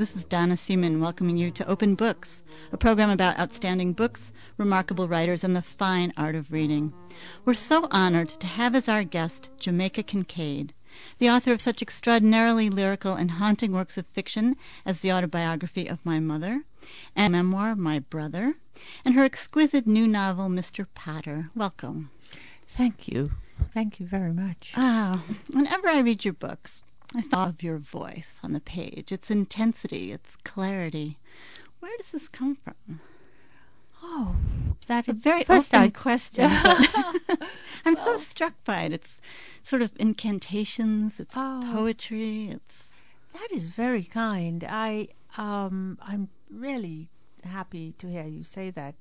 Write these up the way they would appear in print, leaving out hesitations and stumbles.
This is Donna Seaman welcoming you to Open Books, a program about outstanding books, remarkable writers, and the fine art of reading. We're so honored to have as our guest Jamaica Kincaid, the author of such extraordinarily lyrical and haunting works of fiction as the autobiography of my mother and memoir My Brother, and her exquisite new novel Mr. Potter. Welcome. Thank you. Thank you very much. Whenever I read your books, I thought of your voice on the page, its intensity, its clarity. Where does this come from? Oh, that a very open question. I'm so struck by it. It's sort of incantations. It's poetry. That is very kind. I'm really happy to hear you say that.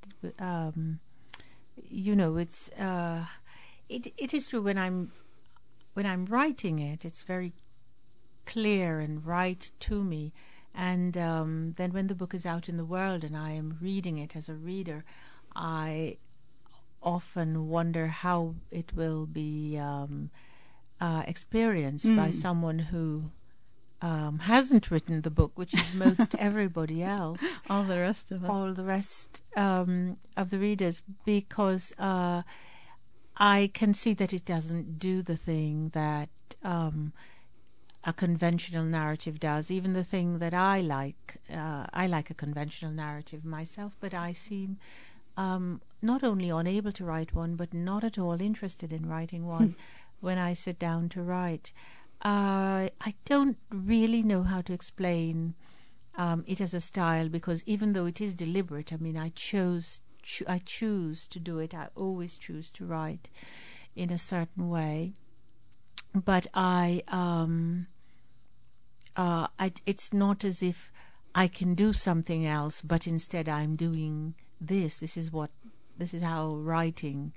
It is true when I'm writing it. It's very clear and right to me, and then when the book is out in the world and I am reading it as a reader, I often wonder how it will be experienced by someone who hasn't written the book, which is most everybody else, all the rest of the readers, because I can see that it doesn't do the thing that a conventional narrative does, even the thing that I like. I like a conventional narrative myself, but I seem not only unable to write one, but not at all interested in writing one when I sit down to write. I don't really know how to explain it as a style, because even though it is deliberate, I mean, I choose to do it. I always choose to write in a certain way, but it's not as if I can do something else, but instead I'm doing this. This is how writing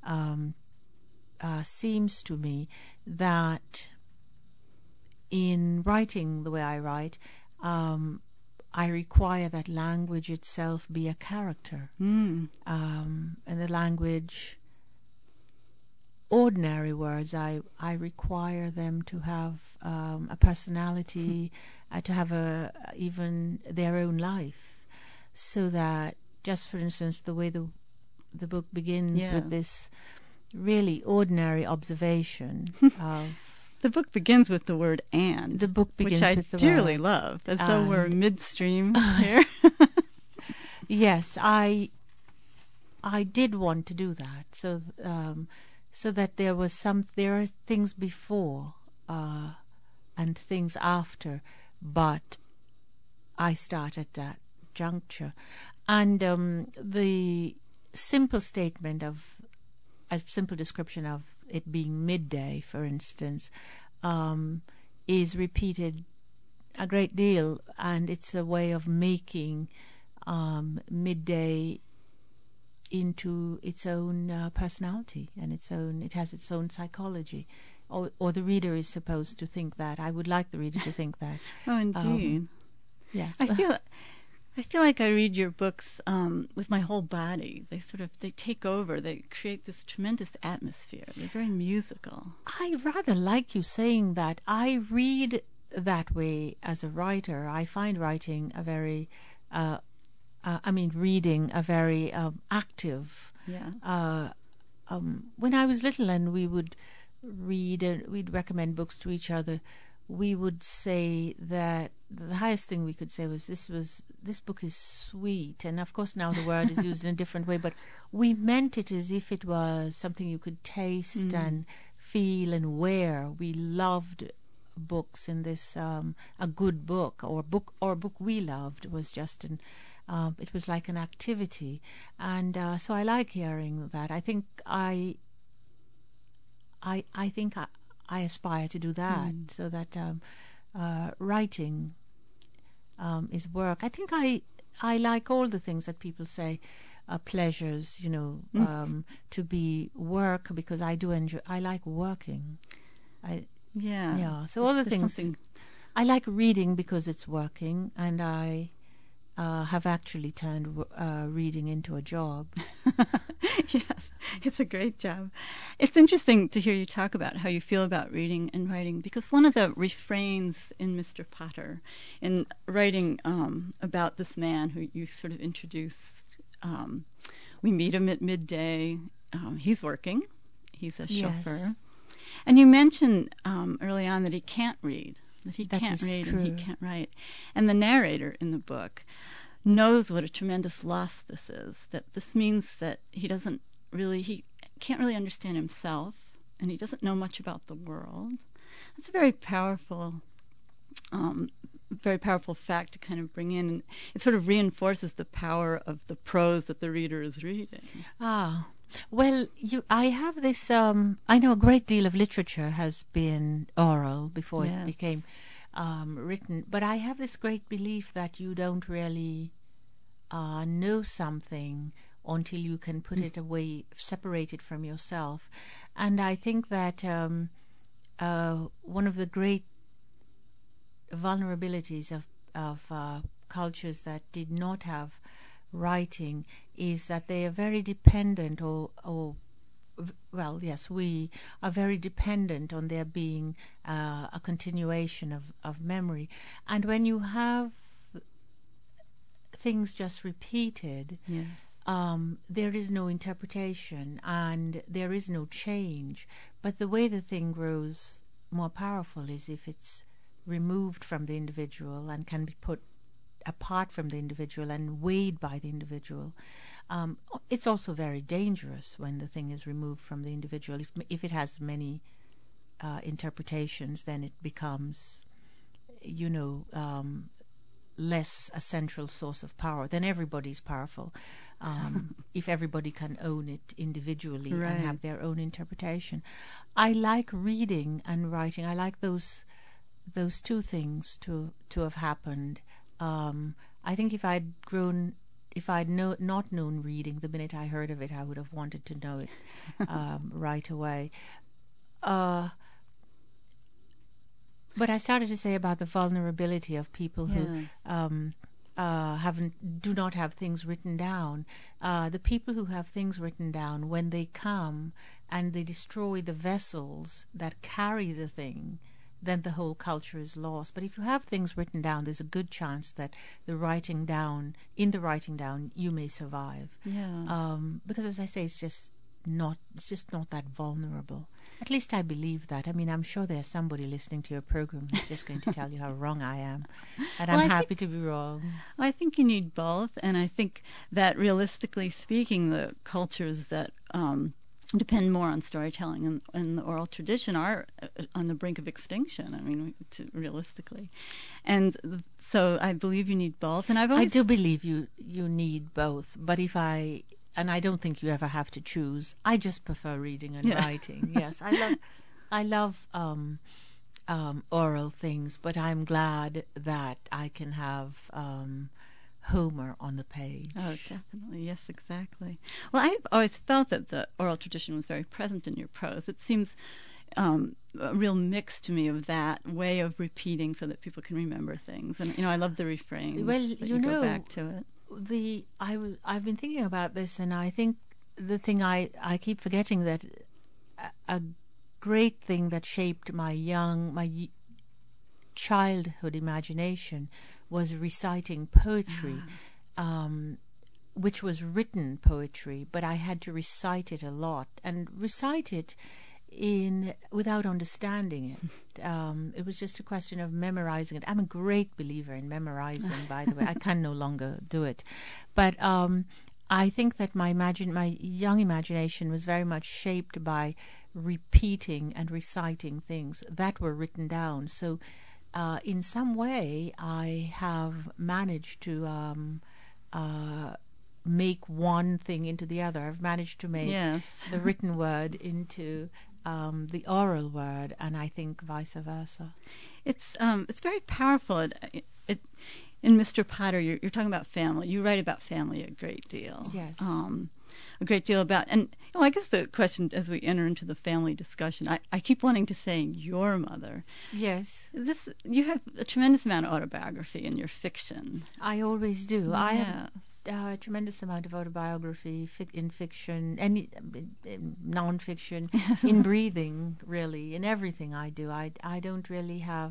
seems to me, that in writing the way I write, I require that language itself be a character, and the language, ordinary words, I require them to have a personality, to have even their own life, so that, just for instance, the way the book begins with this really ordinary observation of. The book begins with the word "and." The book begins with the word, which I dearly love. And so we're midstream here. Yes, I did want to do that, so that there are things before and things after, but I start at that juncture, and the simple statement of. A simple description of it being midday, for instance, is repeated a great deal, and it's a way of making midday into its own personality, and it has its own psychology, or the reader is supposed to think that. I would like the reader to think that. Oh, indeed. Yes. I feel like I read your books with my whole body. They take over. They create this tremendous atmosphere. They're very musical. I rather like you saying that. I read that way as a writer. I find writing a very, reading a very active. Yeah. When I was little and we would read, we'd recommend books to each other, we would say that the highest thing we could say was this book is sweet, and of course now the word is used in a different way, but we meant it as if it was something you could taste and feel and wear. We loved books in this. A good book or a book we loved was just it was like an activity, and so I like hearing that. I think I aspire to do that, so that writing is work. I think I like all the things that people say pleasures, to be work, because I do enjoy. I like working. So all the things. I like reading because it's working, and I have actually turned reading into a job. Yes, it's a great job. It's interesting to hear you talk about how you feel about reading and writing, because one of the refrains in Mr. Potter, in writing about this man who you sort of introduce, we meet him at midday. He's working. He's a chauffeur. Yes. And you mentioned early on that he can't read, that he That can't is read true. and he can't write. And the narrator in the book knows what a tremendous loss this is, that this means that he can't really understand himself, and he doesn't know much about the world. That's a very powerful fact to kind of bring in, and it sort of reinforces the power of the prose that the reader is reading. Ah, well, I have this. I know a great deal of literature has been oral before Yes. it became written, but I have this great belief that you don't really know something until you can put it away, separate it from yourself. And I think that one of the great vulnerabilities of cultures that did not have writing is that they are very dependent, we are very dependent on there being a continuation of memory. And when you have things just repeated, Yes. there is no interpretation and there is no change. But the way the thing grows more powerful is if it's removed from the individual and can be put apart from the individual and weighed by the individual. It's also very dangerous when the thing is removed from the individual. If it has many interpretations, then it becomes, less a central source of power. Then everybody's powerful. If everybody can own it individually Right. and have their own interpretation. I like reading and writing. I like those two things to have happened. I think if I'd not known reading the minute I heard of it, I would have wanted to know it right away. But I started to say about the vulnerability of people who Yes. do not have things written down. The people who have things written down, when they come and they destroy the vessels that carry the thing, then the whole culture is lost. But if you have things written down, there's a good chance that in the writing down, you may survive. Yeah. Because, as I say, it's just not that vulnerable. At least I believe that. I mean, I'm sure there's somebody listening to your program who's just going to tell you how wrong I am, and Well, I'm I happy to be wrong. I think you need both, and I think that realistically speaking, the cultures that depend more on storytelling and the oral tradition are on the brink of extinction. I mean, realistically, and so I believe you need both. And I do believe you need both, but and I don't think you ever have to choose. I just prefer reading and writing. Yes, I love oral things, but I'm glad that I can have Homer on the page. Oh, definitely. Yes, exactly. Well, I've always felt that the oral tradition was very present in your prose. It seems a real mix to me of that way of repeating so that people can remember things. And, I love the refrains. Well, you go back to it. I've been thinking about this, and I think the thing I keep forgetting that a great thing that shaped my childhood imagination was reciting poetry, which was written poetry, but I had to recite it a lot and recite it without understanding it. It was just a question of memorizing it. I'm a great believer in memorizing, by the way. I can no longer do it. But I think that my young imagination was very much shaped by repeating and reciting things that were written down. So in some way, I have managed to make one thing into the other. I've managed to make the written word into the oral word, and I think vice versa. It's very powerful. in Mr. Potter, you're talking about family. You write about family a great deal. Yes. A great deal about, and I guess the question as we enter into the family discussion, I keep wanting to say your mother. Yes. You have a tremendous amount of autobiography in your fiction. I always do. Yeah. I have a tremendous amount of autobiography in fiction and in non-fiction, in breathing, really, in everything I do. I don't really have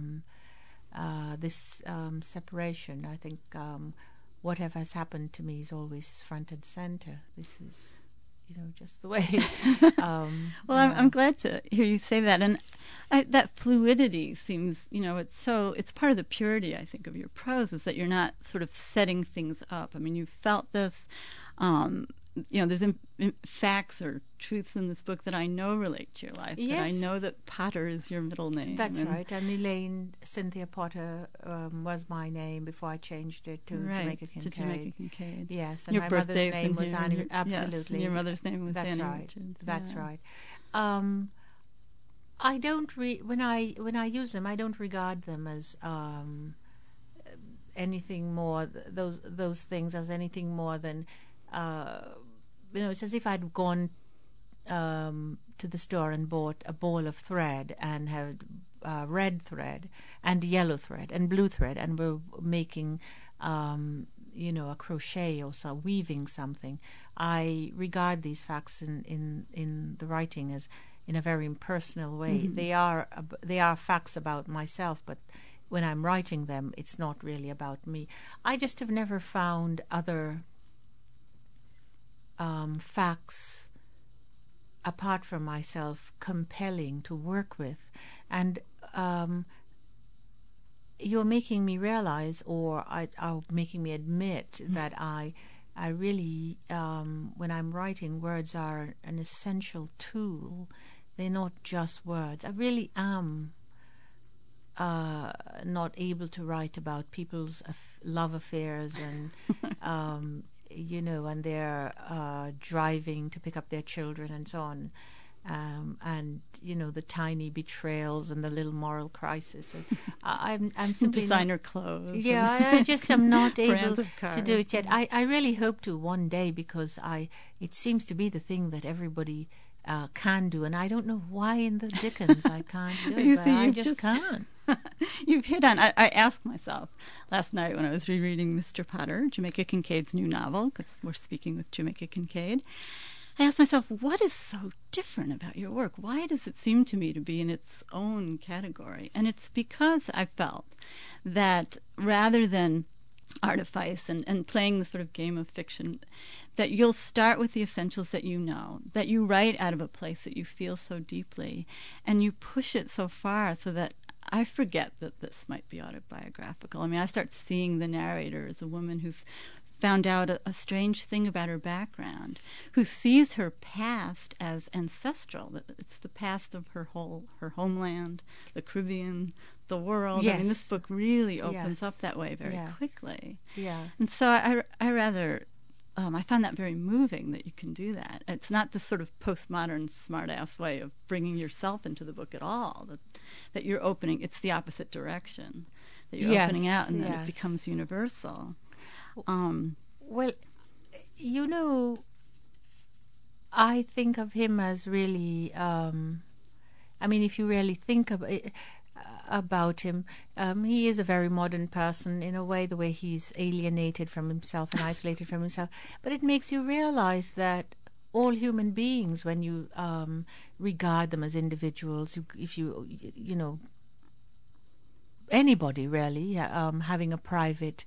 this separation. I think whatever has happened to me is always front and center. This is, just the way. I'm glad to hear you say that. And that fluidity seems, it's part of the purity, I think, of your prose, is that you're not sort of setting things up. I mean, you felt this, there's facts or truths in this book that I know relate to your life. Yes. That I know that Potter is your middle name. That's right. And Elaine Cynthia Potter was my name before I changed it to Jamaica Kincaid. To Jamaica Kincaid. Yes, and your my mother's name was Annie. Annie. Absolutely. Yes, and your mother's name was That's Annie right. Richards. That's yeah. right. I don't when I use them, I don't regard them as anything more. Those things as anything more than. It's as if I'd gone to the store and bought a ball of thread and had red thread and yellow thread and blue thread, and we're making, a crochet or so, weaving something. I regard these facts in the writing as in a very impersonal way. Mm-hmm. They are facts about myself, but when I'm writing them, it's not really about me. I just have never found other facts apart from myself compelling to work with, and you're making me realize, or are making me admit that I really, when I'm writing, words are an essential tool. They're not just words. I really am not able to write about people's love affairs and and they're driving to pick up their children and so on, and the tiny betrayals and the little moral crisis. I'm simply designer clothes. Yeah, I just am not able to do it yet. I really hope to one day, because it seems to be the thing that everybody can do, and I don't know why in the dickens I can't do it, but I just can't. You've hit on. I asked myself last night when I was rereading Mr. Potter, Jamaica Kincaid's new novel, because we're speaking with Jamaica Kincaid. I asked myself, what is so different about your work? Why does it seem to me to be in its own category? And it's because I felt that rather than artifice and playing the sort of game of fiction, that you'll start with the essentials that you know, that you write out of a place that you feel so deeply, and you push it so far so that I forget that this might be autobiographical. I mean, I start seeing the narrator as a woman who's found out a strange thing about her background, who sees her past as ancestral, that it's the past of her homeland, the Caribbean, the world. Yes. I mean, this book really opens Yes. up that way very Yes. quickly. Yeah. And so I rather... I find that very moving that you can do that. It's not this sort of postmodern smart-ass way of bringing yourself into the book at all, that you're opening. It's the opposite direction, that you're opening out, and then it becomes universal. Well, I think of him as really, if you really think about him, he is a very modern person in a way, the way he's alienated from himself and isolated from himself. But it makes you realize that all human beings, when you regard them as individuals, if anybody really, having a private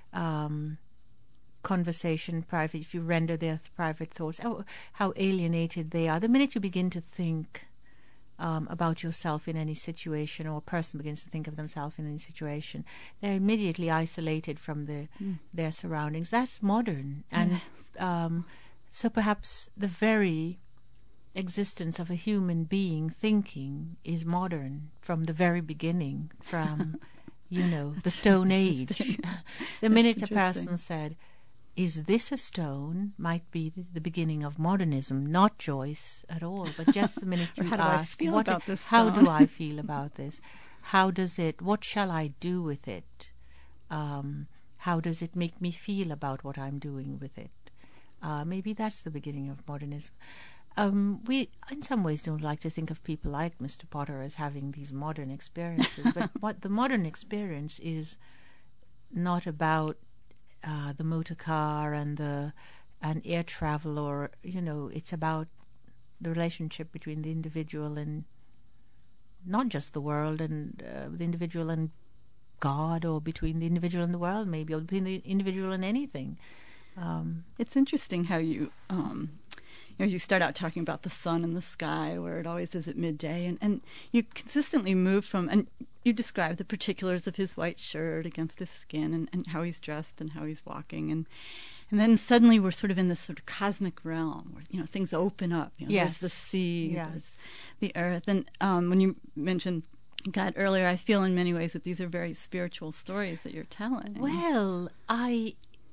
conversation, if you render their private thoughts, how alienated they are. The minute you begin to think about yourself in any situation, or a person begins to think of themselves in any situation, they're immediately isolated from their surroundings. That's modern. And so perhaps the very existence of a human being thinking is modern from the very beginning, from, the Stone Age. The minute a person said, "Is this a stone?" might be the beginning of modernism, not Joyce at all, but just the minute you ask, how do I feel about this? What shall I do with it? How does it make me feel about what I'm doing with it? Maybe that's the beginning of modernism. We, in some ways, don't like to think of people like Mr. Potter as having these modern experiences, but what the modern experience is not about the motor car and air travel, or it's about the relationship between the individual and not just the world, and the individual and God, or between the individual and the world, maybe, or between the individual and anything. It's interesting how you start out talking about the sun and the sky, where it always is at midday, and you consistently move from, and you describe the particulars of his white shirt against his skin, and how he's dressed and how he's walking, and then suddenly we're sort of in this sort of cosmic realm where things open up. Yes. There's the sea, Yes. there's the earth, and when you mentioned God earlier, I feel in many ways that these are very spiritual stories that you're telling. Well, I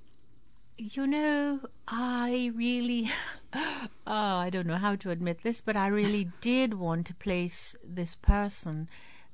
really, I don't know how to admit this, but I really did want to place this person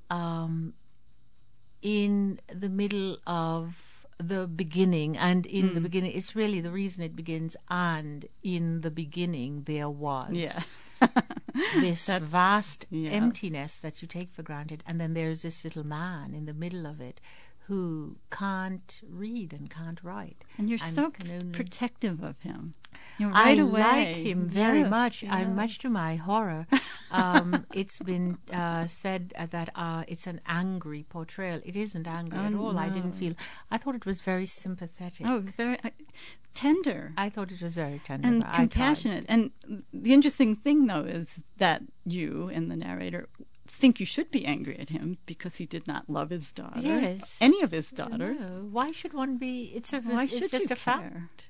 in the middle of the beginning, and in the beginning, it's really the reason it begins, and in the beginning there was. Yeah. This vast emptiness that you take for granted, and then there's this little man in the middle of it who can't read and can't write. And you're so protective of him. I like him very much. Yeah. Much to my horror. It's been said that it's an angry portrayal. It isn't angry at all. No. I thought it was very sympathetic. Oh, very tender. I thought it was very tender. And compassionate. And the interesting thing, though, is that you and the narrator think you should be angry at him because he did not love his daughter. Yes. Any of his daughters. No. Why should one be? It's just a fact.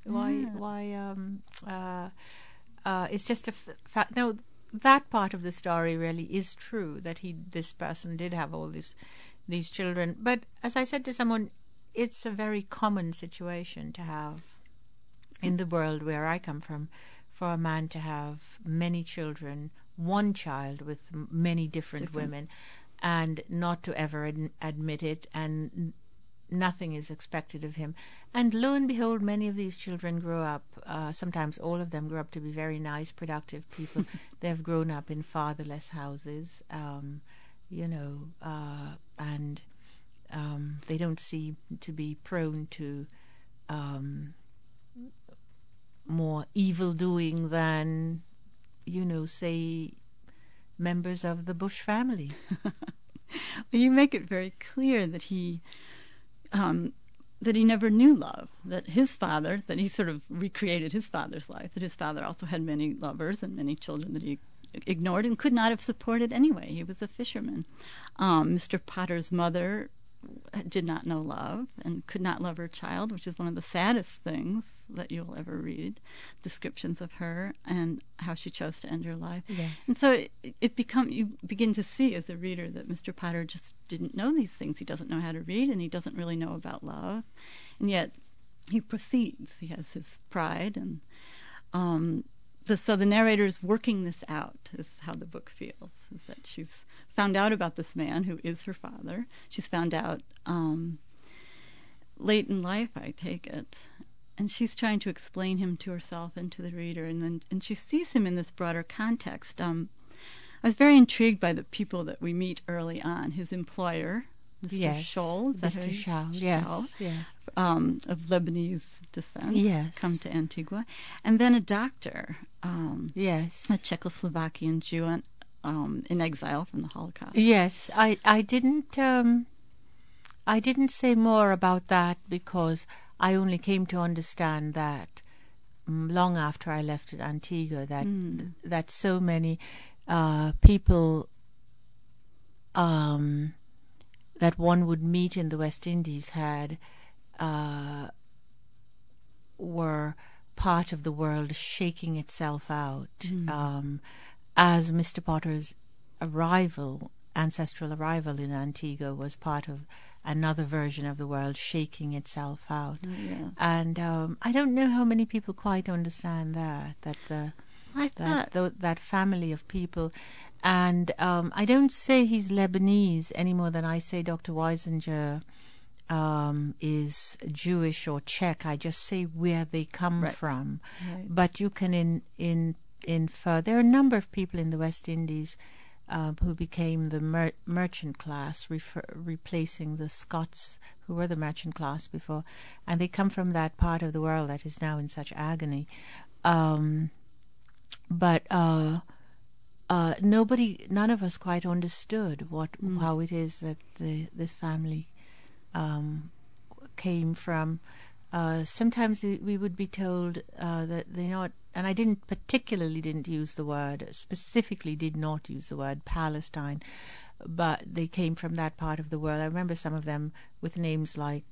It's just a fact. No, that part of the story really is true, that this person did have all these children. But as I said to someone, it's a very common situation to have in the world where I come from, for a man to have many children, one child with many different women, and not to ever admit it, and nothing is expected of him. And lo and behold, many of these children grow up, sometimes all of them grow up to be very nice, productive people. They've grown up in fatherless houses, and they don't seem to be prone to more evil doing than, say, members of the Bush family. You make it very clear that he never knew love, that his father, that he sort of recreated his father's life, that his father also had many lovers and many children that he ignored and could not have supported anyway. He was a fisherman. Mr. Potter's mother did not know love and could not love her child, which is one of the saddest things that you'll ever read, descriptions of her and how she chose to end her life. Yes. And so you begin to see as a reader that Mr. Potter just didn't know these things. He doesn't know how to read, and he doesn't really know about love, and yet he proceeds. He has his pride, and so the narrator is working this out, is how the book feels, is that she's found out about this man who is her father. She's found out late in life, I take it, and she's trying to explain him to herself and to the reader, and she sees him in this broader context. I was very intrigued by the people that we meet early on. His employer, Mr. Scholl, Mr. Scholl, yes. Of Lebanese descent, yes, come to Antigua, and then a doctor, yes, a Czechoslovakian Jew in exile from the Holocaust. Yes, I didn't say more about that because I only came to understand that long after I left Antigua, that so many people that one would meet in the West Indies were part of the world shaking itself out. As Mr. Potter's ancestral arrival in Antigua was part of another version of the world shaking itself out. Yeah. And I don't know how many people quite understand that family of people. And I don't say he's Lebanese any more than I say Dr. Weisinger is Jewish or Czech. I just say where they come from. Right. But you can infer. There are a number of people in the West Indies who became the merchant class, replacing the Scots who were the merchant class before, and they come from that part of the world that is now in such agony. But none of us quite understood how it is that this family came from. Sometimes we would be told that they're not, and I specifically did not use the word Palestine, but they came from that part of the world. I remember some of them with names like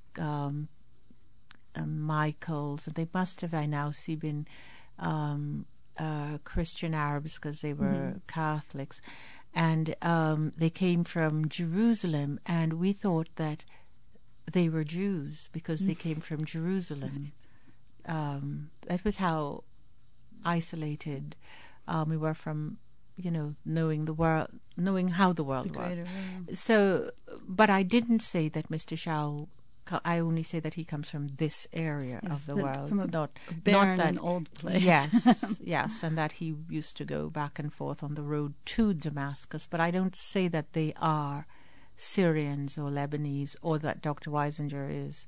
Michaels, and they must have, I now see, been Christian Arabs because they were Catholics, and they came from Jerusalem, and we thought that they were Jews because they came from Jerusalem. That was how isolated we were from, knowing the world, knowing how the world was. So, but I didn't say that Mr. Shaul. I only say that he comes from this area of the world, from a not barren that and old place. Yes, and that he used to go back and forth on the road to Damascus. But I don't say that they are Syrians or Lebanese, or that Dr. Weisinger is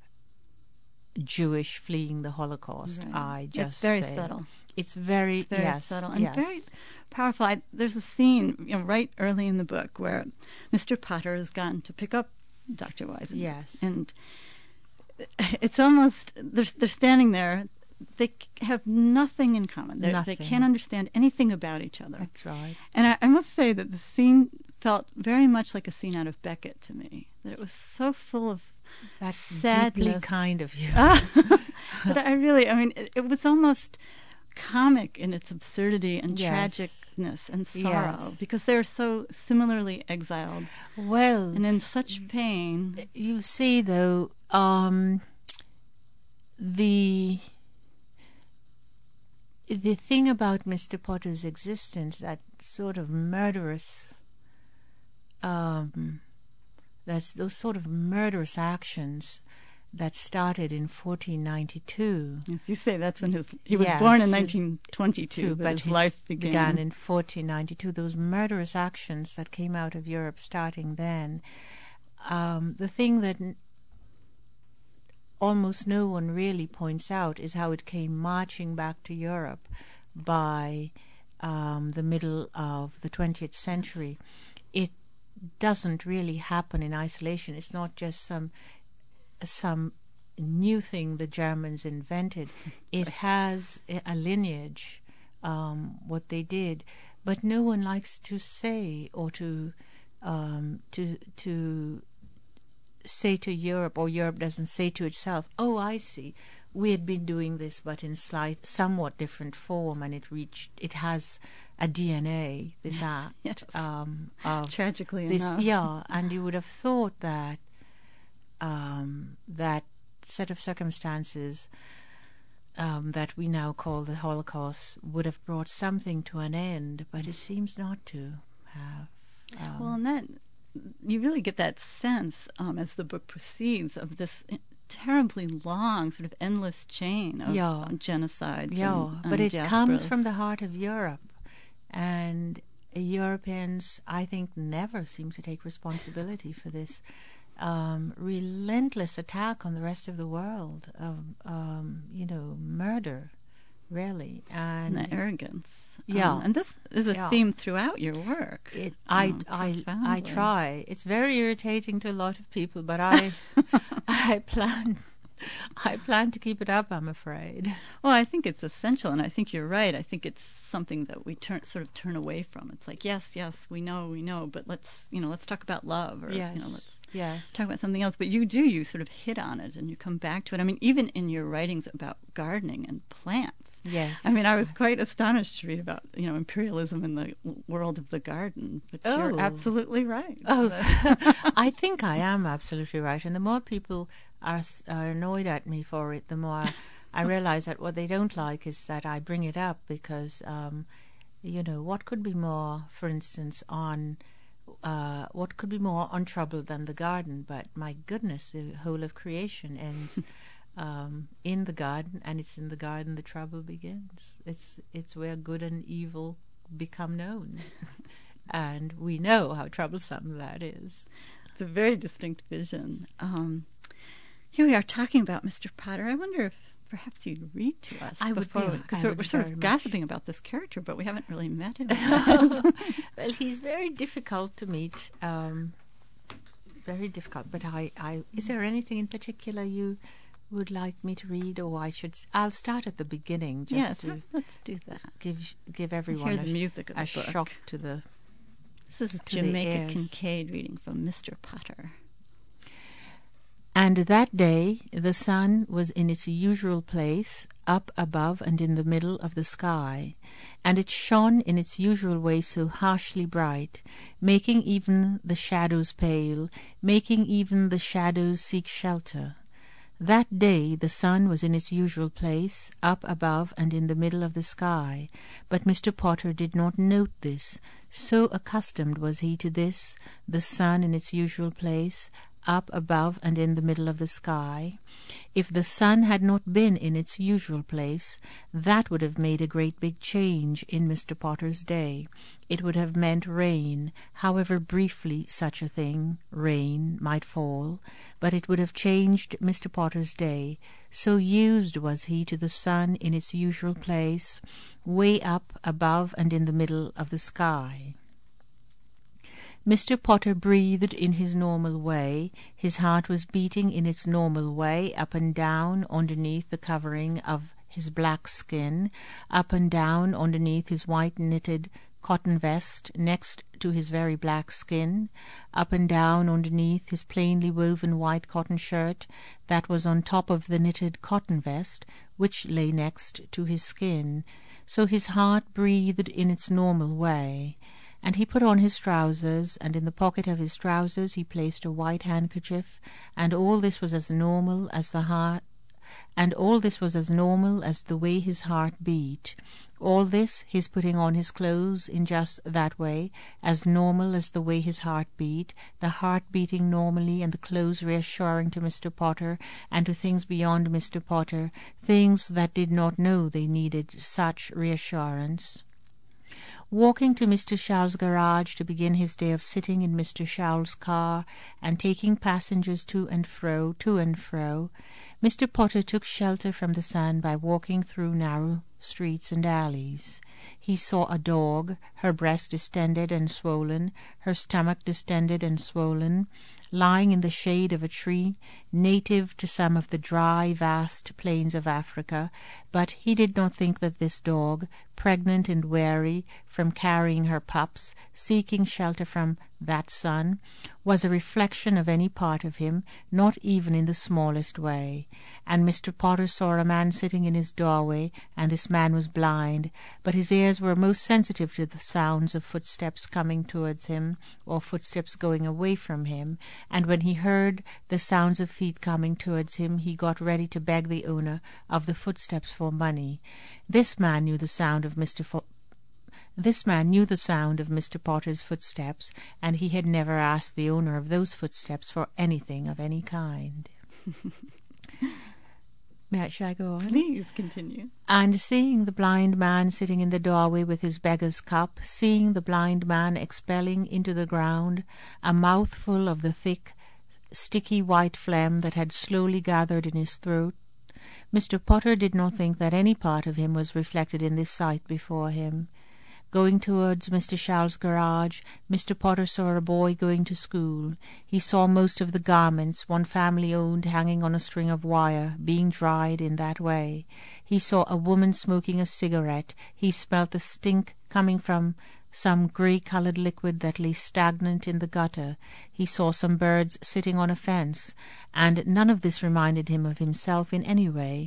Jewish fleeing the Holocaust. Right. I just it's very say subtle. It's very subtle and very powerful. There's a scene, right early in the book where Mr. Potter has gone to pick up Dr. Weisinger. Yes, and it's almost they're standing there. They have nothing in common. They can't understand anything about each other. That's right. And I must say that the scene felt very much like a scene out of Beckett to me. That it was so full of sadness. Deeply kind of you. But it was almost comic in its absurdity and tragicness and sorrow, because they're so similarly exiled. Well, and in such pain. You see, though, the thing about Mr. Potter's existence, that sort of murderous, that's those sort of murderous actions that started in 1492. Yes, you say that's when he was born in 1922, but his life began in 1492. Those murderous actions that came out of Europe starting then. The thing that almost no one really points out is how it came marching back to Europe by the middle of the 20th century. It doesn't really happen in isolation. It's not just some new thing the Germans invented. It has a lineage, what they did, but no one likes to say or to say to Europe, or Europe doesn't say to itself, "Oh, I see. We had been doing this, but in somewhat different form, and it has a DNA. This act, tragically this, enough, and you would have thought that that set of circumstances that we now call the Holocaust would have brought something to an end, but it seems not to have. Well, and that you really get that sense as the book proceeds of this terribly long, sort of endless chain of genocides. But it comes from the heart of Europe, and Europeans, I think, never seem to take responsibility for this relentless attack on the rest of the world of, murder, really, and the arrogance. And this is a theme throughout your work. I try. It's very irritating to a lot of people, but I plan to keep it up, I'm afraid. Well, I think it's essential, and I think you're right. I think it's something that we turn away from. It's like, yes, we know, but let's talk about love, or let's talk about something else. But you sort of hit on it, and you come back to it. I mean, even in your writings about gardening and plants. Yes. I mean, I was quite astonished to read about, imperialism in the world of the garden. But you're absolutely right. Oh, I think I am absolutely right. And the more people are annoyed at me for it, the more I realize that what they don't like is that I bring it up, because, what could be more, for instance, on what could be more untroubled than the garden? But my goodness, the whole of creation ends in the garden, and it's in the garden the trouble begins. It's where good and evil become known. And we know how troublesome that is. It's a very distinct vision. Here we are talking about Mr. Potter. I wonder if perhaps you'd read to us. Because we're sort of gossiping about this character, but we haven't really met him. Well, he's very difficult to meet. Very difficult. But is there anything in particular you would like me to read, or I'll start at the beginning. Let's do that. Give everyone Hear the music of the book. Shock to the. This is Jamaica Kincaid reading from Mr. Potter. And that day the sun was in its usual place, up above and in the middle of the sky, and it shone in its usual way so harshly bright, making even the shadows pale, making even the shadows seek shelter. That day the sun was in its usual place, up above and in the middle of the sky, but Mr. Potter did not note this, so accustomed was he to this, the sun in its usual place, up above and in the middle of the sky. If the sun had not been in its usual place, that would have made a great big change in Mr. Potter's day. It would have meant rain, however briefly such a thing, rain, might fall, but it would have changed Mr. Potter's day. So used was he to the sun in its usual place, way up above and in the middle of the sky. Mr. Potter breathed in his normal way. His heart was beating in its normal way, up and down underneath the covering of his black skin, up and down underneath his white knitted cotton vest next to his very black skin, up and down underneath his plainly woven white cotton shirt that was on top of the knitted cotton vest, which lay next to his skin. So his heart breathed in its normal way. And he put on his trousers, and in the pocket of his trousers he placed a white handkerchief, and all this was as normal as the way his heart beat. All this, his putting on his clothes in just that way, as normal as the way his heart beat, the heart beating normally and the clothes reassuring to Mr. Potter and to things beyond Mr. Potter, things that did not know they needed such reassurance. Walking to Mr. Showell's garage to begin his day of sitting in Mr. Showell's car and taking passengers to and fro, Mr. Potter took shelter from the sun by walking through narrow streets and alleys. He saw a dog, her breast distended and swollen, her stomach distended and swollen, lying in the shade of a tree native to some of the dry, vast plains of Africa, but he did not think that this dog, pregnant and weary from carrying her pups, seeking shelter from that sun, was a reflection of any part of him, not even in the smallest way. And Mr. Potter saw a man sitting in his doorway, and this man was blind, but his ears were most sensitive to the sounds of footsteps coming towards him, or footsteps going away from him, and when he heard the sounds of feet coming towards him, he got ready to beg the owner of the footsteps for money. This man knew the sound of Mr. Potter's footsteps, and he had never asked the owner of those footsteps for anything of any kind. Should I go on? Please continue. And seeing the blind man sitting in the doorway with his beggar's cup, seeing the blind man expelling into the ground a mouthful of the thick, sticky white phlegm that had slowly gathered in his throat, Mr. Potter did not think that any part of him was reflected in this sight before him. Going towards Mr. Showell's garage, Mr. Potter saw a boy going to school. He saw most of the garments one family owned hanging on a string of wire, being dried in that way. He saw a woman smoking a cigarette. He smelt the stink coming from some grey-coloured liquid that lay stagnant in the gutter. He saw some birds sitting on a fence, and none of this reminded him of himself in any way.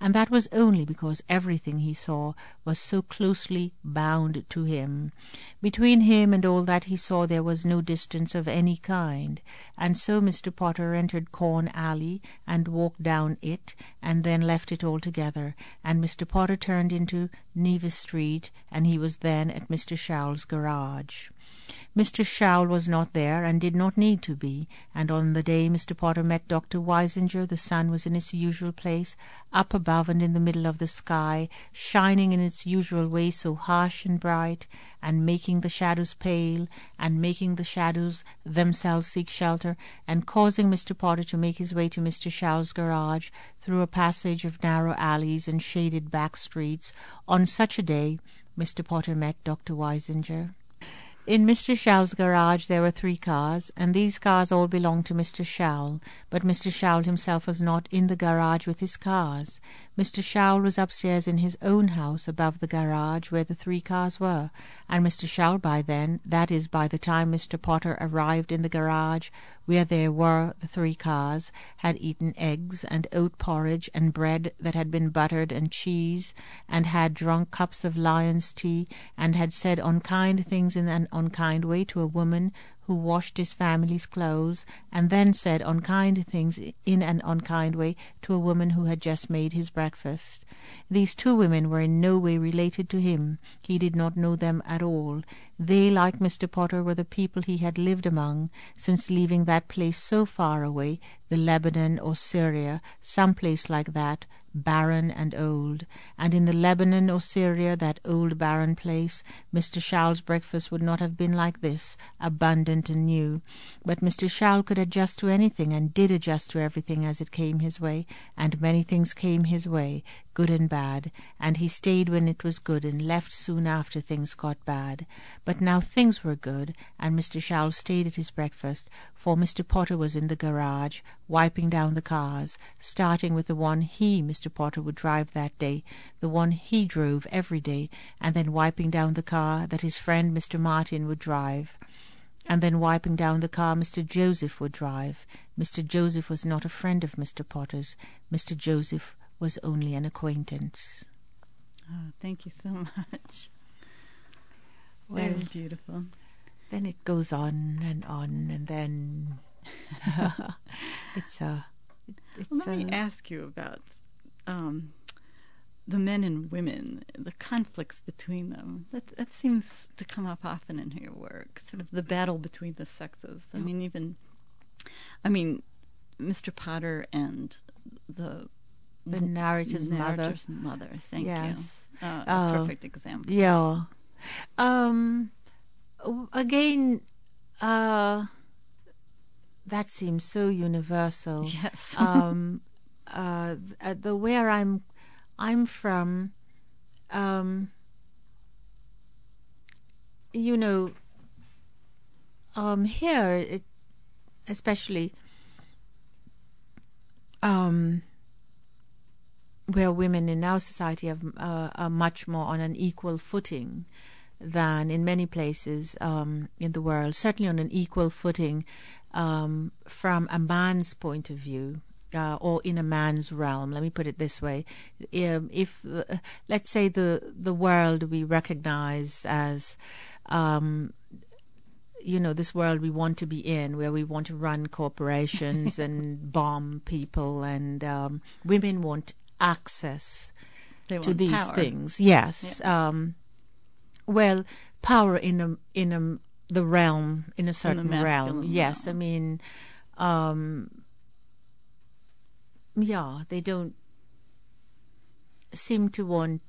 and that was only because everything he saw was so closely bound to him. Between him and all that he saw there was no distance of any kind, and so Mr. Potter entered Corn Alley and walked down it, and then left it altogether, and Mr. Potter turned into Nevis Street, and he was then at Mr. Showell's garage. Mr. Showell was not there, and did not need to be, and on the day Mr. Potter met Dr. Weisinger, the sun was in its usual place, up above and in the middle of the sky, shining in its usual way so harsh and bright, and making the shadows pale, and making the shadows themselves seek shelter, and causing Mr. Potter to make his way to Mr. Showell's garage through a passage of narrow alleys and shaded back streets. On such a day Mr. Potter met Dr. Weisinger. In Mr. Showell's garage there were 3 cars, and these cars all belonged to Mr. Showell, but Mr. Showell himself was not in the garage with his cars. Mr. Showell was upstairs in his own house above the garage where the 3 cars were, and Mr. Showell by then, that is, by the time Mr. Potter arrived in the garage where there were the 3 cars, had eaten eggs and oat porridge and bread that had been buttered and cheese, and had drunk cups of lion's tea, and had said unkind things in an unkind way to a woman who washed his family's clothes, and then said unkind things in an unkind way to a woman who had just made his breakfast. These 2 women were in no way related to him. He did not know them at all. They, like Mr. Potter, were the people he had lived among since leaving that place so far away, the Lebanon or Syria, some place like that, barren and old. And in the Lebanon or Syria, that old barren place, Mr. Showell's breakfast would not have been like this, abundant and new. But Mr. Showell could adjust to anything, and did adjust to everything as it came his way, and many things came his way, good and bad, and he stayed when it was good and left soon after things got bad. But now things were good, and Mr. Showell stayed at his breakfast, for Mr. Potter was in the garage, wiping down the cars, starting with the one he, Mr. Potter, would drive that day, the one he drove every day, and then wiping down the car that his friend Mr. Martin would drive, and then wiping down the car Mr. Joseph would drive. Mr. Joseph was not a friend of Mr. Potter's. Mr. Joseph was only an acquaintance. Oh, thank you so much. Well, very beautiful. Then it goes on, and then Let me ask you about the men and women, the conflicts between them. That seems to come up often in your work, sort of the battle between the sexes. I mean, Mr. Potter and the narrator's mother. Thank yes. you. A perfect example. Yeah. Again, that seems so universal. Yes. The where I'm from, here, especially where women in our society are much more on an equal footing than in many places in the world, certainly on an equal footing from a man's point of view, or in a man's realm. Let me put it this way. If let's say the world we recognize as this world we want to be in, where we want to run corporations and bomb people, and women want access to these power. Things. Yes. Well, power in the realm, in a certain realm. Yes, I mean, they don't seem to want.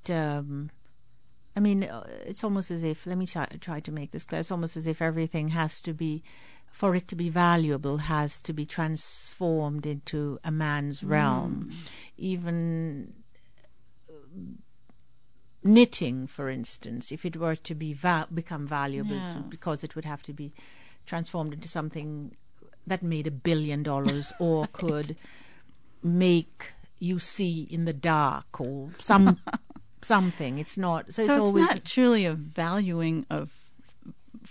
It's almost as if, let me try to make this clear. It's almost as if everything has to be, for it to be valuable, has to be transformed into a man's realm. Even knitting, for instance, if it were to be become valuable, because it would have to be transformed into something that made $1 billion or could make you see in the dark, or something. It's not. So it's always not truly a valuing of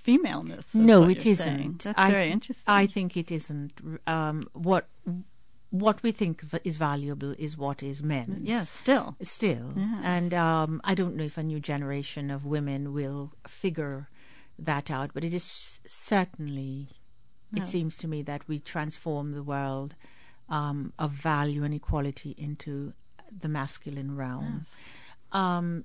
femaleness. No, it isn't. Saying. That's very interesting. I think it isn't. What what we think is valuable is what is men's. Yes, still. Yes. And I don't know if a new generation of women will figure that out, but it is certainly, it seems to me that we transform the world of value and equality into the masculine realm. Yes.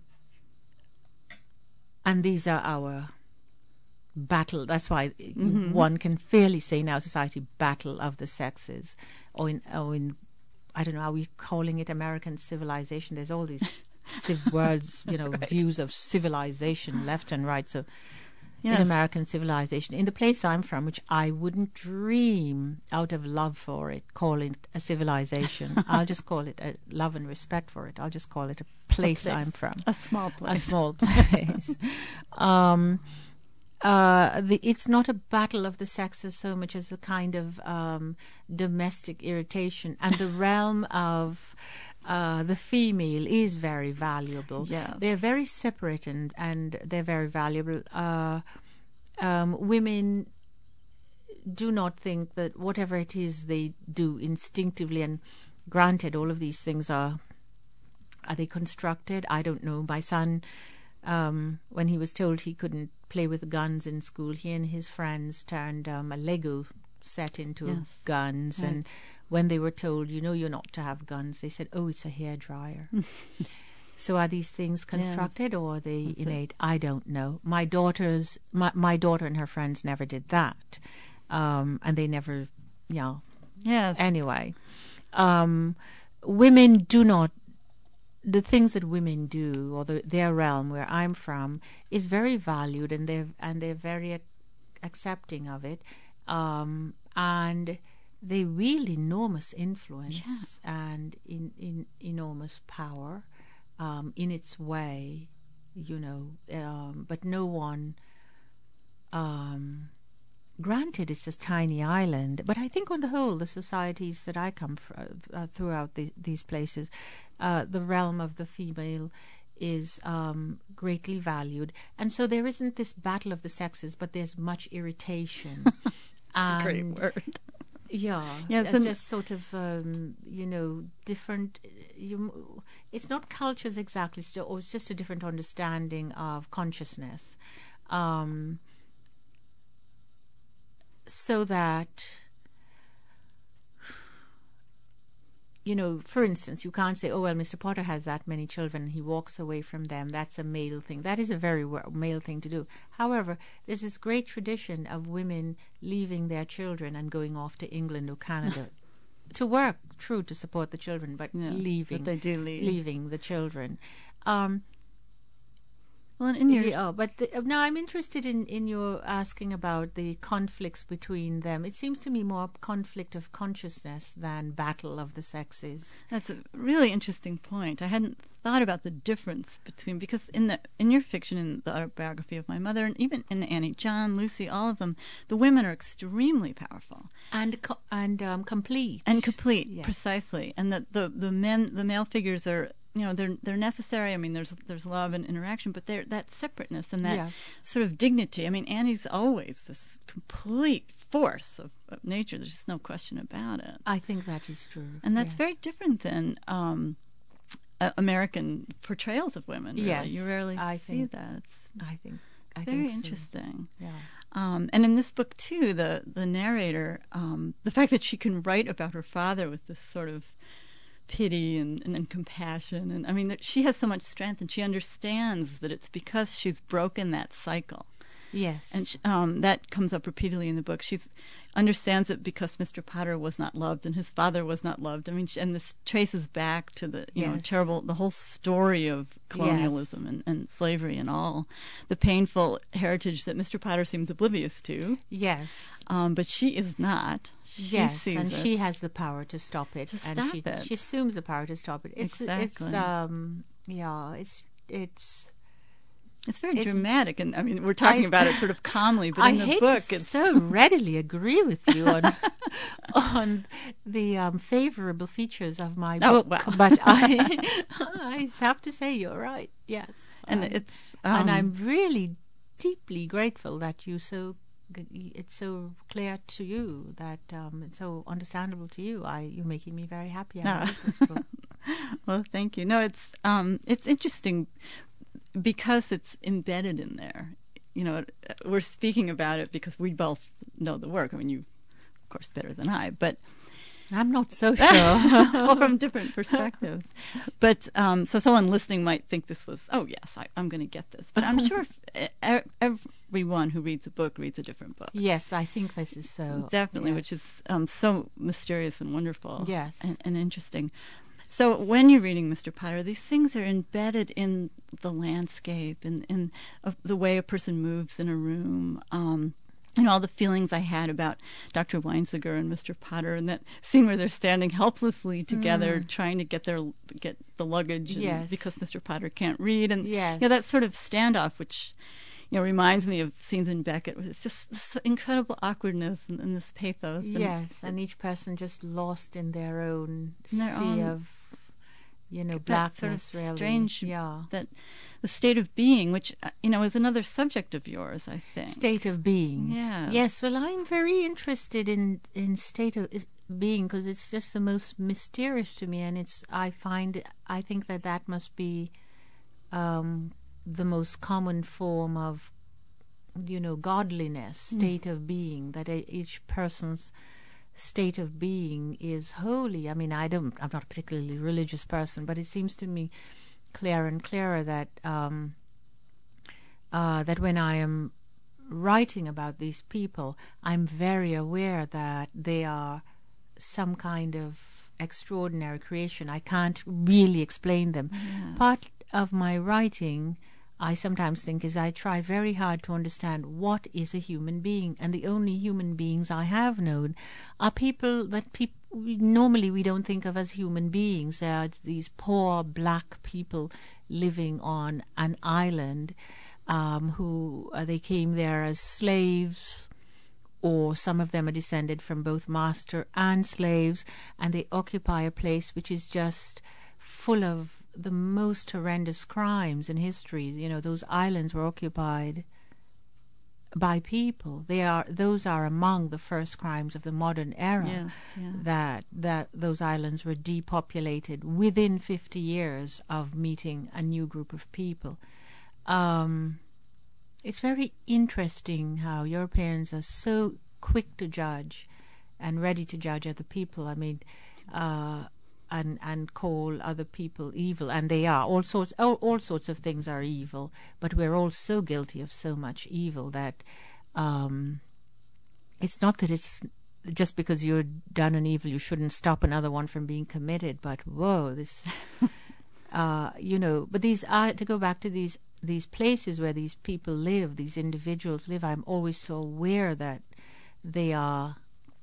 And these are our battle. That's why one can fairly say now society battle of the sexes, or in I don't know, are we calling it American civilization? There's all these words, Right. views of civilization left and right. So Yes. in American civilization, in the place I'm from, which I wouldn't dream out of love for it, call it a civilization. I'll just call it a love and respect for it. I'll just call it a place I'm from. A small place. A small place. It's not a battle of the sexes so much as a kind of domestic irritation, and the realm of the female is very valuable. Yes. They're very separate and they're very valuable. Women do not think that whatever it is they do instinctively, and granted, all of these things are they constructed? I don't know. My son, when he was told he couldn't play with guns in school, he and his friends turned a Lego set into guns. Right. And when they were told, you're not to have guns, they said, oh, it's a hairdryer. So are these things constructed or are they innate? I don't know. My daughter and her friends never did that. And they never, Yes. Anyway, women do not, the things that women do, or their realm where I'm from, is very valued, and they're very accepting of it, and they wield enormous influence and in enormous power in its way, but no one. Granted, it's a tiny island, but I think on the whole, the societies that I come from throughout these places, the realm of the female is greatly valued. And so there isn't this battle of the sexes, but there's much irritation. That's a great word. Yeah, Yes, it's just sort of, different. It's not cultures exactly, or it's just a different understanding of consciousness. So that, for instance, you can't say, oh, well, Mr. Potter has that many children, he walks away from them. That's a male thing. That is a very male thing to do. However, there's this great tradition of women leaving their children and going off to England or Canada to work, true, to support the children, but leaving. But they do leave. Leaving the children. Well, in your now I'm interested in your asking about the conflicts between them. It seems to me more conflict of consciousness than battle of the sexes. That's a really interesting point. I hadn't thought about the difference between, because in your fiction, in the autobiography of my mother, and even in Annie John, Lucy, all of them, the women are extremely powerful and complete. And complete, yes. Precisely. And that the male figures are, they're necessary. I mean, there's love and interaction, but that separateness and that sort of dignity. I mean, Annie's always this complete force of nature. There's just no question about it. I think that is true. And that's very different than American portrayals of women. Really. Yes, you rarely see that. I think very so. Interesting. Yeah. And in this book too, the narrator, the fact that she can write about her father with this sort of pity and compassion, and I mean that she has so much strength, and she understands that it's because she's broken that cycle. Yes, and that comes up repeatedly in the book. She understands it because Mr. Potter was not loved and his father was not loved. I mean, and this traces back to the the whole story of colonialism and slavery and all the painful heritage that Mr. Potter seems oblivious to. Yes, but she is not. She sees and it. She has the power to stop it. She assumes the power to stop it. It's very dramatic, and I mean, we're talking about it sort of calmly, but in the book, it's so readily agree with you on the favorable features of my book. Wow. But I have to say you're right. Yes, and it's and I'm really deeply grateful that you so it's so clear to you that it's so understandable to you. You're making me very happy. I love this book. Well, thank you. No, it's interesting because it's embedded in there. We're speaking about it because we both know the work. I mean, you, of course, better than I, but I'm not so sure. Well, from different perspectives. But so someone listening might think this was, oh, yes, I'm going to get this. But I'm sure everyone who reads a book reads a different book. Yes, I think this is so. Definitely, yes. Which is so mysterious and wonderful. Yes. And interesting. So when you're reading Mr. Potter, these things are embedded in the landscape and in the way a person moves in a room. All the feelings I had about Dr. Weinziger and Mr. Potter, and that scene where they're standing helplessly together trying to get the luggage, yes. because Mr. Potter can't read, and yes. That sort of standoff, which reminds me of scenes in Beckett. It's just this incredible awkwardness and this pathos. Yes, and each person just lost in their own sea of blackness, sort of really. Strange, yeah. That the state of being, which is another subject of yours, I think. State of being. Yeah. Yes. Well, I'm very interested in state of being because it's just the most mysterious to me, and I think that must be the most common form of godliness, state of being, that each person's state of being is holy. I mean, I'm not a particularly religious person, but it seems to me clearer and clearer that that when I am writing about these people, I'm very aware that they are some kind of extraordinary creation. I can't really explain them. Yes. Part of my writing, I sometimes think, is I try very hard to understand what is a human being, and the only human beings I have known are people that normally we don't think of as human beings. They are these poor black people living on an island who they came there as slaves, or some of them are descended from both master and slaves, and they occupy a place which is just full of the most horrendous crimes in history. Those islands were occupied by people. Those are among the first crimes of the modern era. Yes, yes. That those islands were depopulated within 50 years of meeting a new group of people. It's very interesting how Europeans are so quick to judge and ready to judge other people. I mean, and call other people evil, and they are. All sorts of things are evil, but we're all so guilty of so much evil that it's not that it's just because you've done an evil you shouldn't stop another one from being committed. But whoa, this, But these are, to go back to these places where these people live, these individuals live. I'm always so aware that they are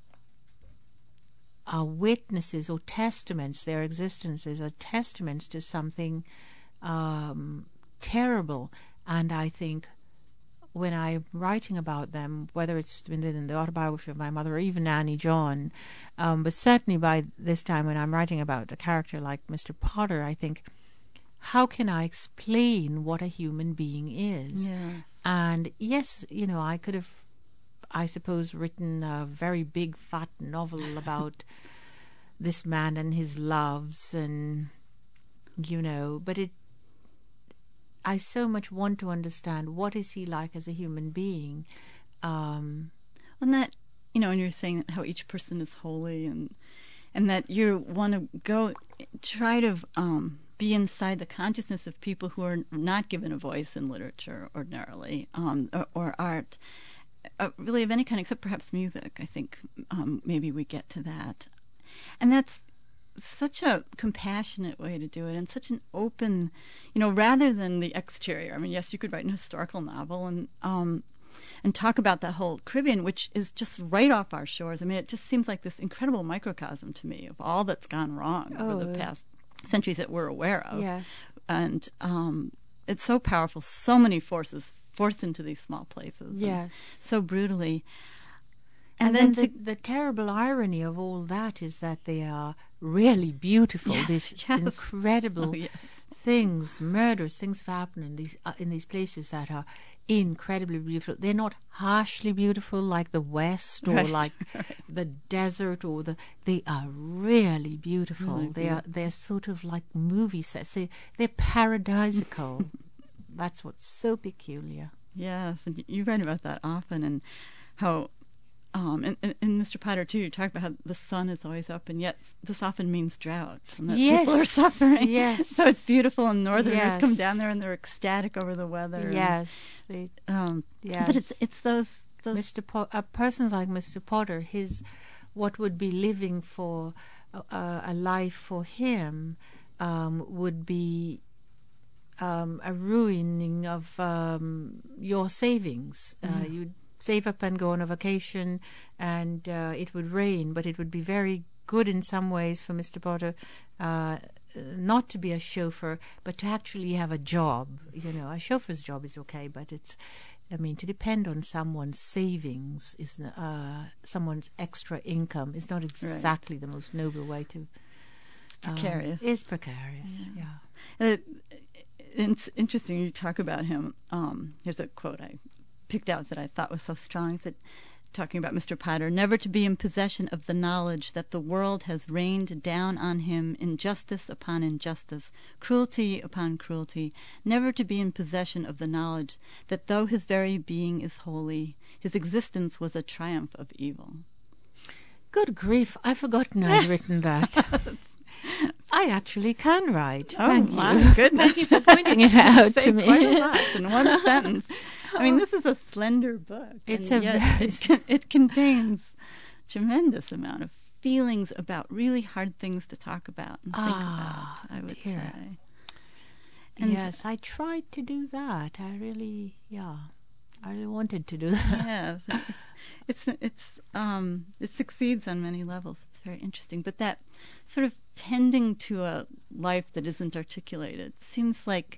witnesses or testaments. Their existences are testaments to something terrible. And I think when I'm writing about them, whether it's in the autobiography of my mother or even Annie John, but certainly by this time when I'm writing about a character like Mr. Potter, I think, how can I explain what a human being is? Yes. And yes, I could have, I suppose, written a very big fat novel about this man and his loves, and but I so much want to understand what is he like as a human being. And that, and you're saying how each person is holy, and that you want to try to be inside the consciousness of people who are not given a voice in literature ordinarily, or art. Really of any kind, except perhaps music. I think maybe we get to that. And that's such a compassionate way to do it, and such an open, rather than the exterior. I mean, yes, you could write an historical novel and talk about that whole Caribbean, which is just right off our shores. I mean, it just seems like this incredible microcosm to me of all that's gone wrong over the past centuries that we're aware of. Yes. And it's so powerful, so many forces forced into these small places. Yes. So brutally. And then the terrible irony of all that is that they are really beautiful. Yes, this yes. incredible murderous things have happened in these places that are incredibly beautiful. They're not harshly beautiful like the West or like the desert or they are really beautiful. Really They're sort of like movie sets. They're paradisical. That's what's so peculiar. Yes, and you write about that often, and how in Mr. Potter too, you talk about how the sun is always up, and yet this often means drought, and that people are suffering. Yes. So it's beautiful, and Northerners come down there and they're ecstatic over the weather. Yes. But it's those a person like Mr. Potter, what would be living for a life for him would be a ruining of your savings. You'd save up and go on a vacation, and it would rain, but it would be very good in some ways for Mr. Potter not to be a chauffeur, but to actually have a job. You know, a chauffeur's job is okay, but to depend on someone's savings, is someone's extra income, is not exactly the most noble way to. It's precarious. It's precarious, yeah. It's interesting you talk about him. Here's a quote I picked out that I thought was so strong. He said, talking about Mr. Potter, never to be in possession of the knowledge that the world has rained down on him injustice upon injustice, cruelty upon cruelty, never to be in possession of the knowledge that though his very being is holy, his existence was a triumph of evil. Good grief, I've forgotten I'd written that. I actually can write. Oh, Thank my you. goodness. Thank you for pointing it out to me. Quite a lot in one sentence. I mean, this is a slender book. It contains a tremendous amount of feelings about really hard things to talk about and think about, I would say. And yes, I tried to do that. I really wanted to do that. Yes, it succieds on many levels. It's very interesting. But that sort of tending to a life that isn't articulated seems like,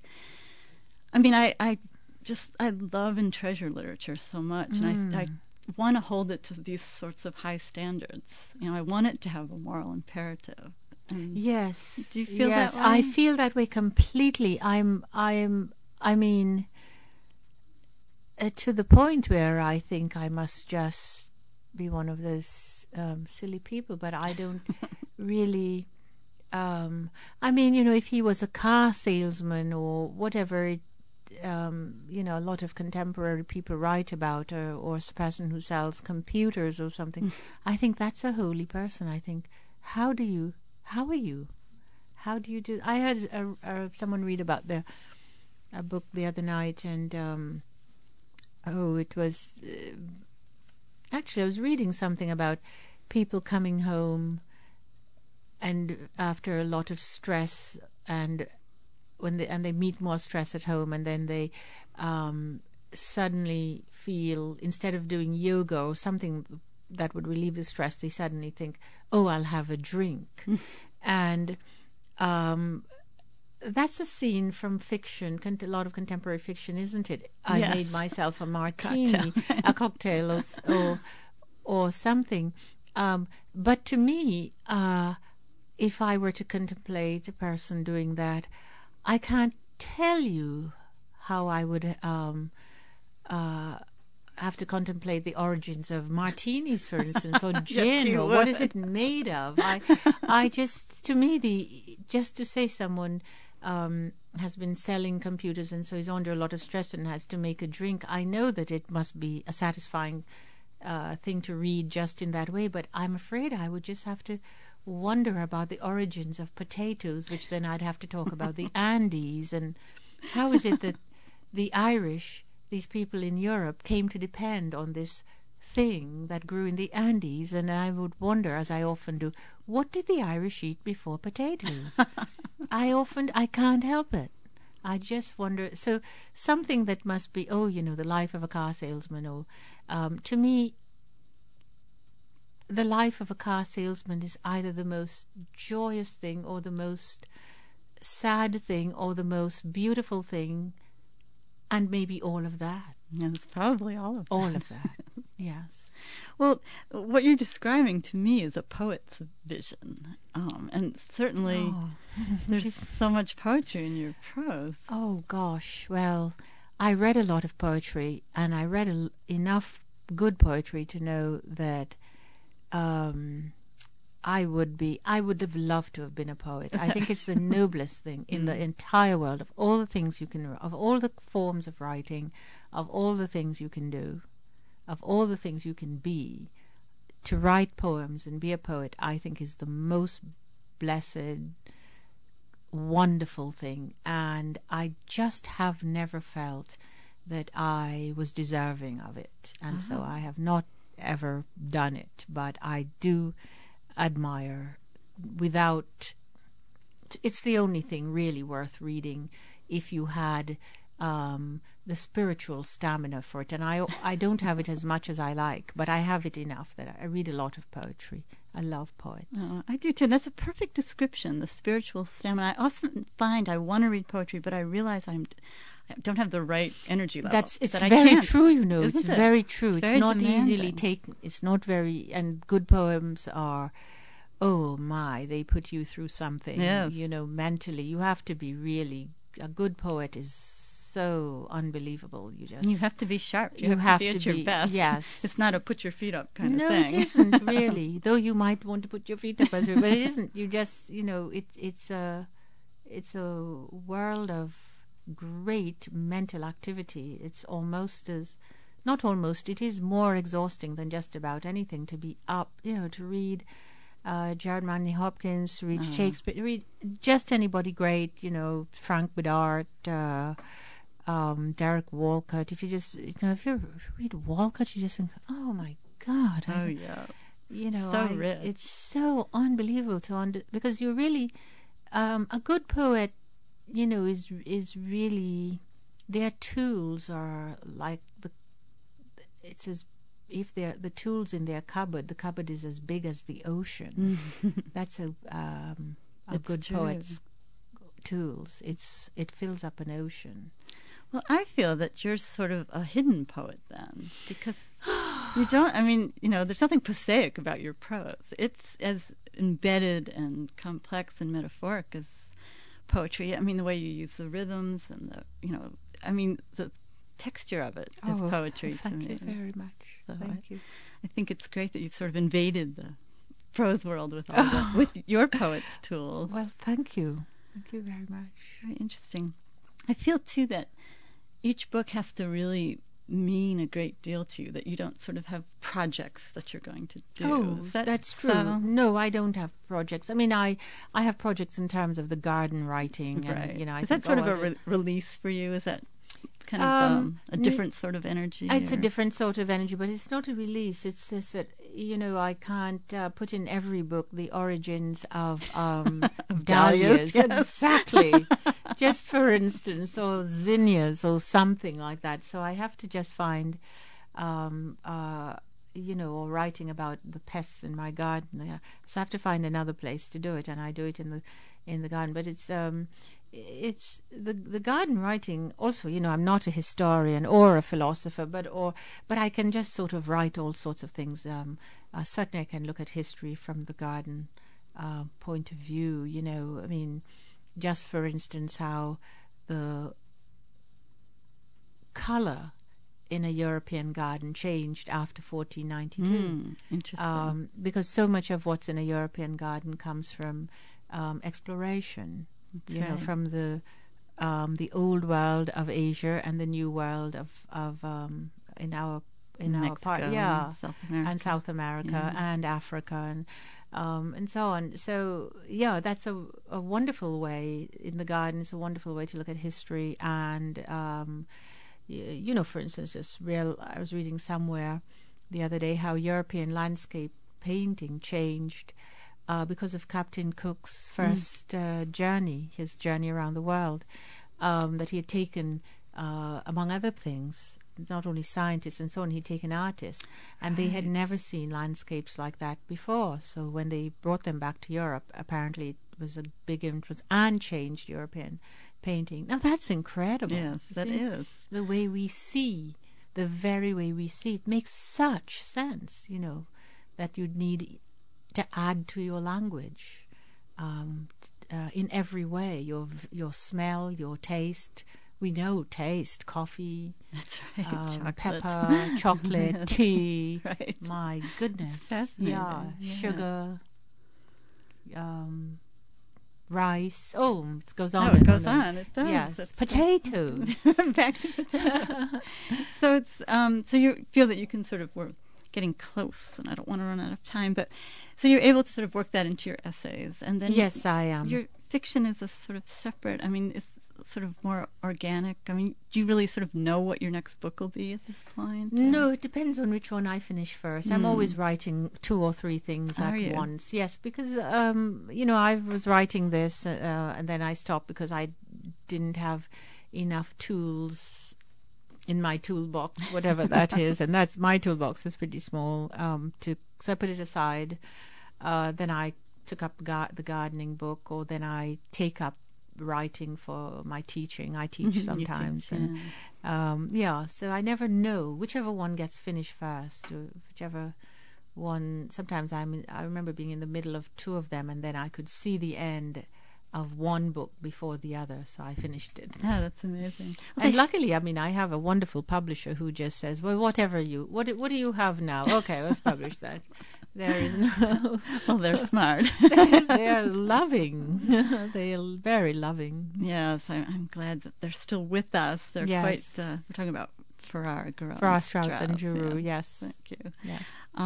I love and treasure literature so much, and I want to hold it to these sorts of high standards. I want it to have a moral imperative. And yes. Do you feel that way? I feel that way completely. To the point where I think I must just be one of those silly people, but I don't really. If he was a car salesman or whatever, a lot of contemporary people write about, or a person who sells computers or something, I think that's a holy person. I think, how are you? How do you do? I heard someone read about a book the other night, and it was actually I was reading something about people coming home and after a lot of stress, and when they meet more stress at home, and then they suddenly feel, instead of doing yoga or something that would relieve the stress, they suddenly think, oh, I'll have a drink. And that's a scene from fiction, a lot of contemporary fiction, isn't it? I made myself a martini, a cocktail or something. But to me, if I were to contemplate a person doing that, I can't tell you how I would have to contemplate the origins of martinis, for instance, or gin, yes, or what is it made of? I just, to me, just to say someone has been selling computers and so he's under a lot of stress and has to make a drink, I know that it must be a satisfying thing to read just in that way, but I'm afraid I would just have to wonder about the origins of potatoes, which then I'd have to talk about the Andes, and how is it that the Irish, these people in Europe, came to depend on this thing that grew in the Andes. And I would wonder, as I often do, what did the Irish eat before potatoes? I can't help it. I just wonder. So something that must be, the life of a car salesman, or to me, the life of a car salesman is either the most joyous thing or the most sad thing or the most beautiful thing, and maybe all of that. Yeah, it's probably all of that. All of that. Yes. Well, what you're describing to me is a poet's vision. And certainly Oh. there's so much poetry in your prose. Oh, gosh. Well, I read a lot of poetry, and I read enough good poetry to know that I would have loved to have been a poet. I think it's the noblest thing in the entire world. Of all the things you can, of all the forms of writing, of all the things you can do, of all the things you can be, to write poems and be a poet, I think is the most blessed, wonderful thing. And I just have never felt that I was deserving of it. And so I have not ever done it. But I do admire it's the only thing really worth reading if you had the spiritual stamina for it. And I don't have it as much as I like, but I have it enough that I read a lot of poetry. I love poets. Oh, I do too. That's a perfect description, the spiritual stamina. I often find I want to read poetry, but I realize I don't have the right energy level. It's I very can't. true, you know. It's Isn't it? very true. It's very not demanding. easily taken. It's not very, and good poems are, oh my, they put you through something, Yes. you know, mentally. You have to be really, a good poet is so unbelievable. You have to be sharp. You have to be have at to your be- best. yes. It's not a put your feet up kind of No, thing. it isn't really. Though you might want to put your feet up as well, but it isn't. You just, you know, it's a world of great mental activity. It's almost as, not almost, it is more exhausting than just about anything to be up, you know, to read Gerard Manley Hopkins, read Shakespeare, read just anybody great, you know, Frank Bedard, Derek Walcott. If you read Walcott, you just think, oh my God. Oh, yeah. You know, So rich. It's so unbelievable because you're really, a good poet, you know, is really, their tools are like it's as if they're the tools in their cupboard. The cupboard is as big as the ocean. That's a good true. poet's tools. It fills up an ocean. Well, I feel that you're sort of a hidden poet then, because you don't, I mean, you know, there's nothing prosaic about your prose. It's as embedded and complex and metaphoric as poetry. I mean, the way you use the rhythms and the texture of it is poetry to me. Thank you very much. So Thank you. I think it's great that you've sort of invaded the prose world with all with your poet's tools. Well, thank you. Thank you very much. Very interesting. I feel too that each book has to really mean a great deal to you, that you don't sort of have projects that you're going to do. Oh, Is that that's true. so? No, I don't have projects. I mean, I have projects in terms of the garden writing, and Right. you know, I is think, that sort of I'll a do- release for you? Is that kind of a different sort of energy? It's a or- different sort of energy, but it's not a release. It's just that, you know, I can't put in every book the origins of dahlias, dahlias. yes. Exactly. Just for instance, or zinnias or something like that. So I have to just find, you know, or writing about the pests in my garden. Yeah. So I have to find another place to do it, and I do it in the garden. But it's the garden writing also, you know, I'm not a historian or a philosopher, but I can just sort of write all sorts of things. Certainly I can look at history from the garden point of view, you know. I mean, just for instance, how the color in a European garden changed after 1492. Interesting. Because so much of what's in a European garden comes from exploration. That's You know, right. from the old world of Asia and the new world of in our part, Mexico, yeah, South America. and South America and Africa and so on. So yeah, that's a wonderful way in the garden. It's a wonderful way to look at history and you know, for instance, I was reading somewhere the other day how European landscape painting changed because of Captain Cook's first journey, his journey around the world, that he had taken, among other things, not only scientists and so on, he'd taken artists, and they had never seen landscapes like that before. So when they brought them back to Europe, apparently it was a big influence and changed European painting. Now that's incredible. Yes, You that see? is. The way we see the very way we see it makes such sense, that you'd need to add to your language in every way, your smell, your taste. We know taste, coffee, that's right, pepper, chocolate, tea. Right. My goodness. Yeah, sugar, rice. Oh, it goes on. Oh, it goes on. It does. Yes, That's potatoes. Back to potatoes. So it's so you feel that you can sort of we're getting close, and I don't want to run out of time, but so you're able to sort of work that into your essays, and then yes, I am. Your fiction is a sort of separate. I mean, it's sort of more organic. I mean, do you really sort of know what your next book will be at this point? No, it depends on which one I finish first. I'm always writing 2 or 3 things at once. Yes, because I was writing this and then I stopped because I didn't have enough tools in my toolbox, whatever that is, and that's my toolbox is pretty small. So I put it aside. Then I took up the gardening book, or then I take up writing for my teaching. I teach sometimes, and so I never know whichever one gets finished first, or whichever one. Sometimes I remember being in the middle of 2 of them, and then I could see the end of one book before the other, so I finished it. Oh, that's amazing. And luckily, I have a wonderful publisher who just says, well, what do you have now? Okay, let's publish that. There is no... Well, they're smart. They're loving. They're very loving. Yes, I'm glad that they're still with us. They're quite... we're talking about Farrar, Strauss and Giroux, yes. Thank you. Yes.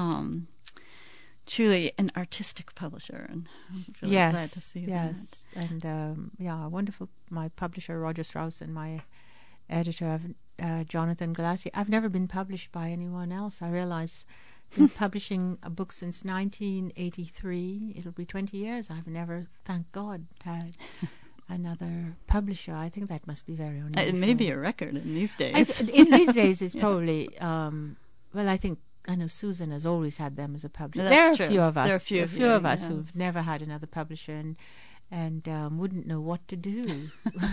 Truly an artistic publisher, and I'm really glad to see that. Yes, and wonderful. My publisher, Roger Strauss, and my editor, Jonathan Galassi. I've never been published by anyone else. I realize I've been publishing a book since 1983. It'll be 20 years. I've never, thank God, had another publisher. I think that must be very unusual. It may be a record in these days. In these days, it's probably, I know Susan has always had them as a publisher. That's there are true. A few of us. There are a few of us who've never had another publisher and wouldn't know what to do.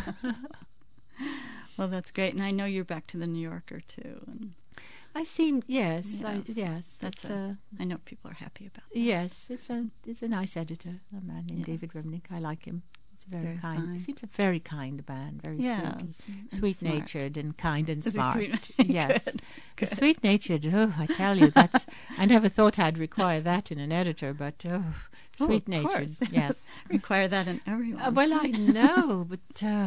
Well, that's great, and I know you're back to the New Yorker too. And I seem yes. I know people are happy about that. Yes, it's a nice editor, a man named David Remnick. I like him. He's very kind. He seems a very kind man, very sweet-natured and kind and smart. Yes, Good. Sweet-natured. Oh, I tell you, I never thought I'd require that in an editor, but sweet-natured. Yes, require that in everyone. Well, I know, but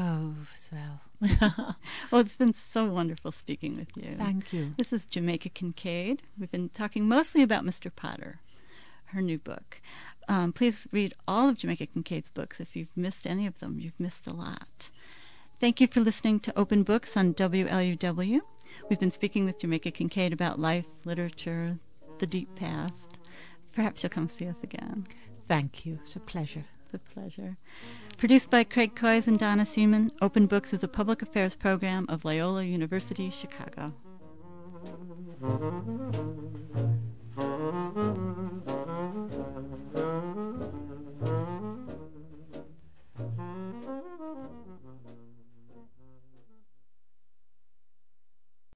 well, it's been so wonderful speaking with you. Thank you. This is Jamaica Kincaid. We've been talking mostly about Mr. Potter, her new book. Please read all of Jamaica Kincaid's books. If you've missed any of them, you've missed a lot. Thank you for listening to Open Books on WLUW. We've been speaking with Jamaica Kincaid about life, literature, the deep past. Perhaps you'll come see us again. Thank you. It's a pleasure. It's a pleasure. Produced by Craig Coys and Donna Seaman, Open Books is a public affairs program of Loyola University, Chicago.